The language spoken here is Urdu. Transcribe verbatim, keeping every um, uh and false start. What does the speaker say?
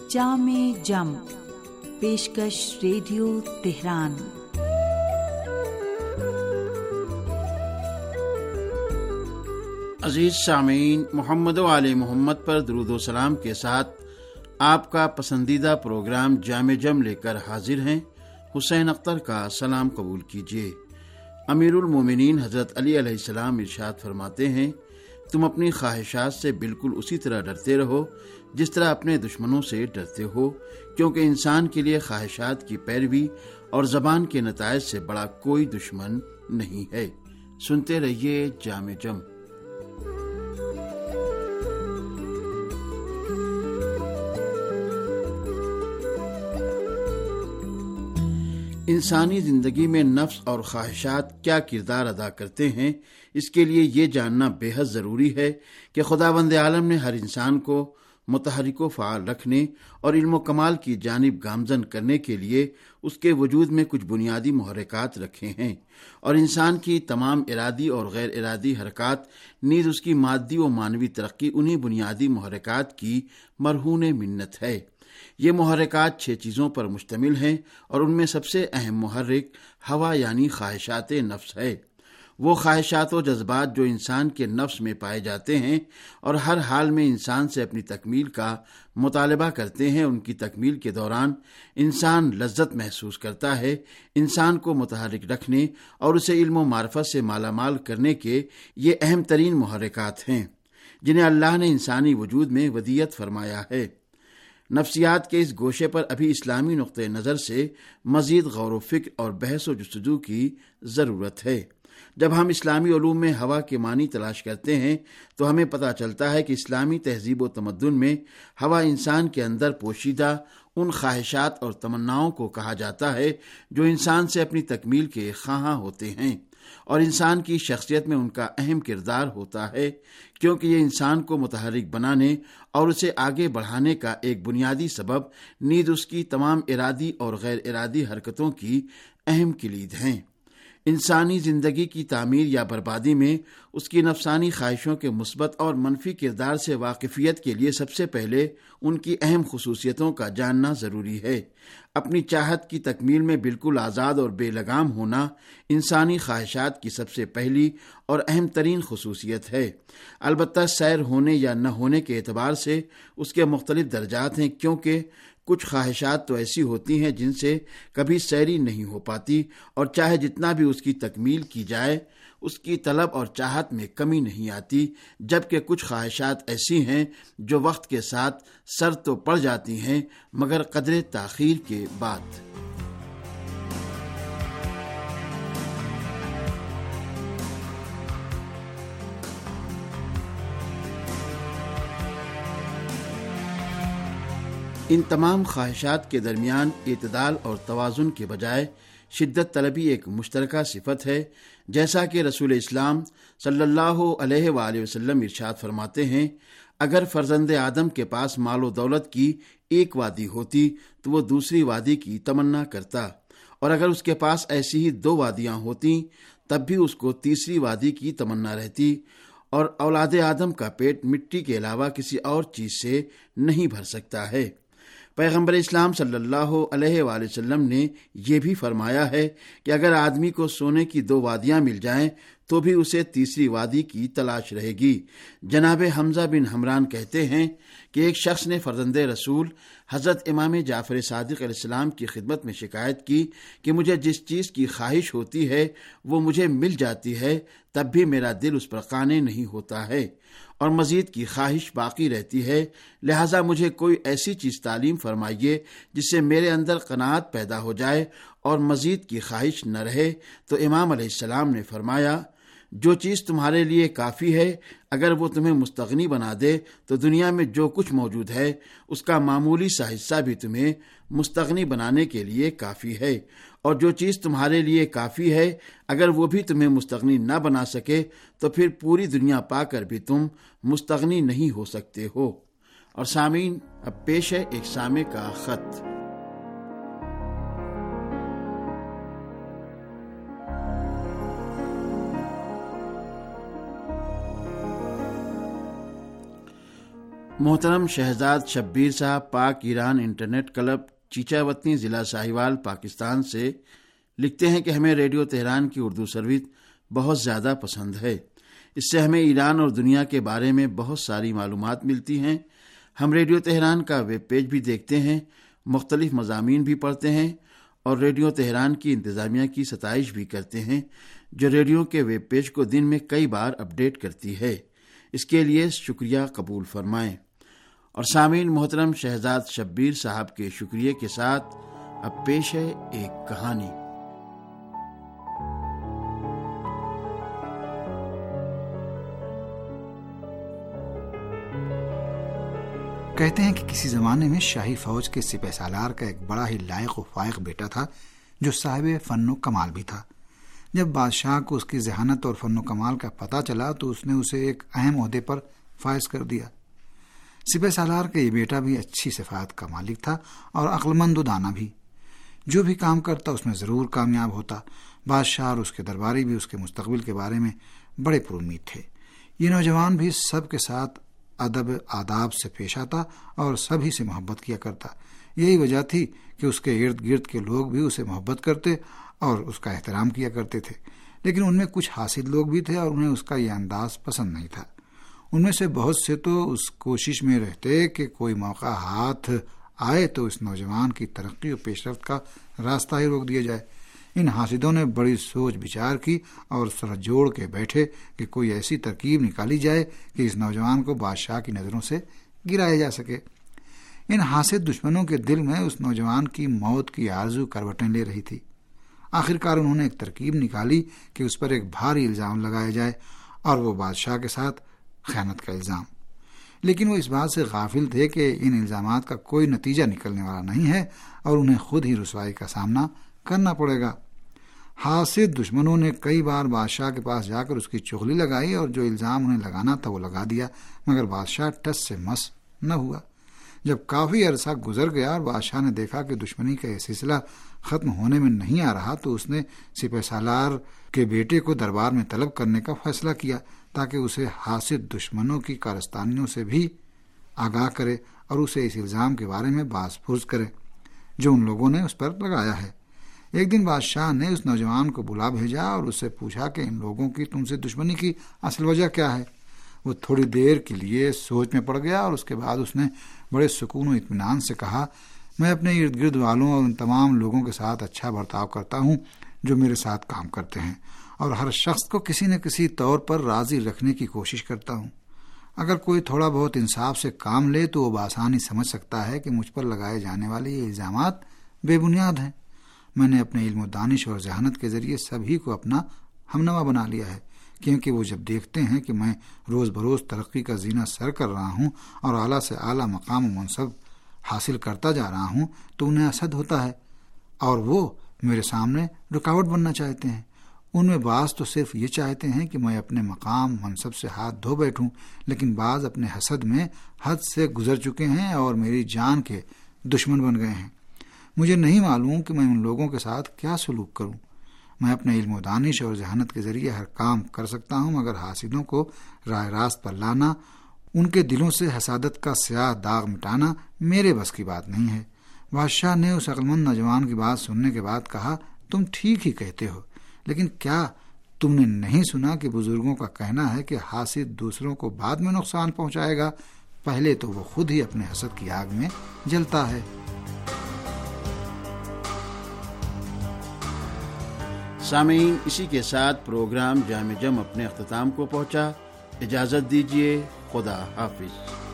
جام جم پیشکش ریڈیو تہران۔ عزیز سامعین، محمد و آل محمد پر درود و سلام کے ساتھ آپ کا پسندیدہ پروگرام جام جم لے کر حاضر ہیں۔ حسین اختر کا سلام قبول کیجیے۔ امیر المومنین حضرت علی علیہ السلام ارشاد فرماتے ہیں، تم اپنی خواہشات سے بالکل اسی طرح ڈرتے رہو جس طرح اپنے دشمنوں سے ڈرتے ہو، کیونکہ انسان کے لیے خواہشات کی پیروی اور زبان کے نتائج سے بڑا کوئی دشمن نہیں ہے۔ سنتے رہیے جام جم۔ انسانی زندگی میں نفس اور خواہشات کیا کردار ادا کرتے ہیں، اس کے لیے یہ جاننا بے حد ضروری ہے کہ خداوند عالم نے ہر انسان کو متحرک و فعال رکھنے اور علم و کمال کی جانب گامزن کرنے کے لیے اس کے وجود میں کچھ بنیادی محرکات رکھے ہیں، اور انسان کی تمام ارادی اور غیر ارادی حرکات نیز اس کی مادی و معنوی ترقی انہی بنیادی محرکات کی مرہون منت ہے۔ یہ محرکات چھ چیزوں پر مشتمل ہیں، اور ان میں سب سے اہم محرک ہوا یعنی خواہشات نفس ہے۔ وہ خواہشات و جذبات جو انسان کے نفس میں پائے جاتے ہیں اور ہر حال میں انسان سے اپنی تکمیل کا مطالبہ کرتے ہیں، ان کی تکمیل کے دوران انسان لذت محسوس کرتا ہے۔ انسان کو متحرک رکھنے اور اسے علم و معرفت سے مالا مال کرنے کے یہ اہم ترین محرکات ہیں جنہیں اللہ نے انسانی وجود میں ودیعت فرمایا ہے۔ نفسیات کے اس گوشے پر ابھی اسلامی نقطۂ نظر سے مزید غور و فکر اور بحث و جستجو کی ضرورت ہے۔ جب ہم اسلامی علوم میں ہوا کے معنی تلاش کرتے ہیں تو ہمیں پتہ چلتا ہے کہ اسلامی تہذیب و تمدن میں ہوا انسان کے اندر پوشیدہ ان خواہشات اور تمناؤں کو کہا جاتا ہے جو انسان سے اپنی تکمیل کے خواہاں ہوتے ہیں، اور انسان کی شخصیت میں ان کا اہم کردار ہوتا ہے، کیونکہ یہ انسان کو متحرک بنانے اور اسے آگے بڑھانے کا ایک بنیادی سبب نیز اس کی تمام ارادی اور غیر ارادی حرکتوں کی اہم کلید ہیں۔ انسانی زندگی کی تعمیر یا بربادی میں اس کی نفسانی خواہشوں کے مثبت اور منفی کردار سے واقفیت کے لیے سب سے پہلے ان کی اہم خصوصیتوں کا جاننا ضروری ہے۔ اپنی چاہت کی تکمیل میں بالکل آزاد اور بے لگام ہونا انسانی خواہشات کی سب سے پہلی اور اہم ترین خصوصیت ہے۔ البتہ سیر ہونے یا نہ ہونے کے اعتبار سے اس کے مختلف درجات ہیں، کیونکہ کچھ خواہشات تو ایسی ہوتی ہیں جن سے کبھی سیری نہیں ہو پاتی، اور چاہے جتنا بھی اس کی تکمیل کی جائے اس کی طلب اور چاہت میں کمی نہیں آتی، جبکہ کچھ خواہشات ایسی ہیں جو وقت کے ساتھ سر تو پڑ جاتی ہیں مگر قدر تاخیر کے بعد۔ ان تمام خواہشات کے درمیان اعتدال اور توازن کے بجائے شدت طلبی ایک مشترکہ صفت ہے، جیسا کہ رسول اسلام صلی اللہ علیہ وآلہ وسلم ارشاد فرماتے ہیں، اگر فرزند آدم کے پاس مال و دولت کی ایک وادی ہوتی تو وہ دوسری وادی کی تمنا کرتا، اور اگر اس کے پاس ایسی ہی دو وادیاں ہوتی تب بھی اس کو تیسری وادی کی تمنا رہتی، اور اولاد آدم کا پیٹ مٹی کے علاوہ کسی اور چیز سے نہیں بھر سکتا ہے۔ پیغمبر اسلام صلی اللہ علیہ وآلہ وسلم نے یہ بھی فرمایا ہے کہ اگر آدمی کو سونے کی دو وادیاں مل جائیں تو بھی اسے تیسری وادی کی تلاش رہے گی۔ جناب حمزہ بن حمران کہتے ہیں کہ ایک شخص نے فرزند رسول حضرت امام جعفر صادق علیہ السلام کی خدمت میں شکایت کی کہ مجھے جس چیز کی خواہش ہوتی ہے وہ مجھے مل جاتی ہے، تب بھی میرا دل اس پر قانع نہیں ہوتا ہے اور مزید کی خواہش باقی رہتی ہے، لہٰذا مجھے کوئی ایسی چیز تعلیم فرمائیے جس سے میرے اندر قناعت پیدا ہو جائے اور مزید کی خواہش نہ رہے۔ تو امام علیہ السلام نے فرمایا، جو چیز تمہارے لیے کافی ہے اگر وہ تمہیں مستغنی بنا دے تو دنیا میں جو کچھ موجود ہے اس کا معمولی سا حصہ بھی تمہیں مستغنی بنانے کے لیے کافی ہے، اور جو چیز تمہارے لیے کافی ہے اگر وہ بھی تمہیں مستغنی نہ بنا سکے تو پھر پوری دنیا پا کر بھی تم مستغنی نہیں ہو سکتے ہو۔ اور سامعین، اب پیش ہے ایک سامع کا خط۔ محترم شہزاد شبیر صاحب پاک ایران انٹرنیٹ کلب چیچا وطنی ضلع ساہیوال پاکستان سے لکھتے ہیں کہ ہمیں ریڈیو تہران کی اردو سروس بہت زیادہ پسند ہے۔ اس سے ہمیں ایران اور دنیا کے بارے میں بہت ساری معلومات ملتی ہیں۔ ہم ریڈیو تہران کا ویب پیج بھی دیکھتے ہیں، مختلف مضامین بھی پڑھتے ہیں اور ریڈیو تہران کی انتظامیہ کی ستائش بھی کرتے ہیں، جو ریڈیو کے ویب پیج کو دن میں کئی بار اپڈیٹ کرتی ہے۔ اس کے لیے شکریہ قبول فرمائیں۔ اور سامعین، محترم شہزاد شبیر صاحب کے شکریہ کے ساتھ اب پیش ہے ایک کہانی۔ کہتے ہیں کہ کسی زمانے میں شاہی فوج کے سپہ سالار کا ایک بڑا ہی لائق و فائق بیٹا تھا جو صاحب فن و کمال بھی تھا۔ جب بادشاہ کو اس کی ذہانت اور فن و کمال کا پتہ چلا تو اس نے اسے ایک اہم عہدے پر فائز کر دیا۔ سپہ سالار کا یہ بیٹا بھی اچھی صفات کا مالک تھا اور عقل مند و دانا بھی۔ جو بھی کام کرتا اس میں ضرور کامیاب ہوتا۔ بادشاہ اور اس کے درباری بھی اس کے مستقبل کے بارے میں بڑے پر امید تھے۔ یہ نوجوان بھی سب کے ساتھ ادب آداب سے پیش آتا اور سبھی سے محبت کیا کرتا۔ یہی وجہ تھی کہ اس کے ارد گرد کے لوگ بھی اسے محبت کرتے اور اس کا احترام کیا کرتے تھے۔ لیکن ان میں کچھ حاسد لوگ بھی تھے اور انہیں اس کا یہ انداز پسند نہیں تھا۔ ان میں سے بہت سے تو اس کوشش میں رہتے کہ کوئی موقع ہاتھ آئے تو اس نوجوان کی ترقی و پیش رفت کا راستہ ہی روک دیا جائے۔ ان حاسدوں نے بڑی سوچ بچار کی اور سر جوڑ کے بیٹھے کہ کوئی ایسی ترکیب نکالی جائے کہ اس نوجوان کو بادشاہ کی نظروں سے گرایا جا سکے۔ ان حاسد دشمنوں کے دل میں اس نوجوان کی موت کی آرزو کروٹیں لے رہی تھی۔ آخرکار انہوں نے ایک ترکیب نکالی کہ اس پر ایک بھاری الزام لگایا جائے اور وہ بادشاہ کے ساتھ خیانت کا الزام۔ لیکن وہ اس بات سے غافل تھے کہ ان الزامات کا کوئی نتیجہ نکلنے والا نہیں ہے اور انہیں خود ہی رسوائی کا سامنا کرنا پڑے گا۔ حاسد دشمنوں نے کئی بار بادشاہ کے پاس جا کر اس کی چغلی لگائی اور جو الزام انہیں لگانا تھا وہ لگا دیا، مگر بادشاہ ٹس سے مس نہ ہوا۔ جب کافی عرصہ گزر گیا اور بادشاہ نے دیکھا کہ دشمنی کا یہ سلسلہ ختم ہونے میں نہیں آ رہا تو اس نے سپہ سالار کے بیٹے کو دربار میں طلب کرنے کا فیصلہ کیا تاکہ اسے حاسد دشمنوں کی کارستانیوں سے بھی آگاہ کرے اور اسے اس الزام کے بارے میں باز پرس کرے جو ان لوگوں نے اس پر لگایا ہے۔ ایک دن بادشاہ نے اس نوجوان کو بلا بھیجا اور اس سے پوچھا کہ ان لوگوں کی تم سے دشمنی کی اصل وجہ کیا ہے۔ وہ تھوڑی دیر کے لیے سوچ میں پڑ گیا اور اس کے بعد اس نے بڑے سکون و اطمینان سے کہا، میں اپنے ارد گرد والوں اور ان تمام لوگوں کے ساتھ اچھا برتاؤ کرتا ہوں جو میرے ساتھ کام کرتے ہیں اور ہر شخص کو کسی نہ کسی طور پر راضی رکھنے کی کوشش کرتا ہوں۔ اگر کوئی تھوڑا بہت انصاف سے کام لے تو وہ بآسانی سمجھ سکتا ہے کہ مجھ پر لگائے جانے والے یہ الزامات بے بنیاد ہیں۔ میں نے اپنے علم و دانش اور ذہانت کے ذریعے سبھی کو اپنا ہمنوا بنا لیا ہے، کیونکہ وہ جب دیکھتے ہیں کہ میں روز بروز ترقی کا زینہ سر کر رہا ہوں اور اعلیٰ سے اعلیٰ مقام و منصب حاصل کرتا جا رہا ہوں تو انہیں حسد ہوتا ہے اور وہ میرے سامنے رکاوٹ بننا چاہتے ہیں۔ ان میں بعض تو صرف یہ چاہتے ہیں کہ میں اپنے مقام منصب سے ہاتھ دھو بیٹھوں، لیکن بعض اپنے حسد میں حد سے گزر چکے ہیں اور میری جان کے دشمن بن گئے ہیں۔ مجھے نہیں معلوم کہ میں ان لوگوں کے ساتھ کیا سلوک کروں۔ میں اپنے علم و دانش اور ذہانت کے ذریعے ہر کام کر سکتا ہوں، مگر حاسدوں کو راہ راست پر لانا، ان کے دلوں سے حسادت کا سیاہ داغ مٹانا میرے بس کی بات نہیں ہے۔ بادشاہ نے اس عقلمند نوجوان کی بات سننے کے بعد کہا، تم ٹھیک ہی کہتے ہو، لیکن کیا تم نے نہیں سنا کہ بزرگوں کا کہنا ہے کہ حاسد دوسروں کو بعد میں نقصان پہنچائے گا، پہلے تو وہ خود ہی اپنے حسد کی آگ میں جلتا ہے۔ سامعین، اسی کے ساتھ پروگرام جامع جم اپنے اختتام کو پہنچا۔ اجازت دیجیے، خدا حافظ۔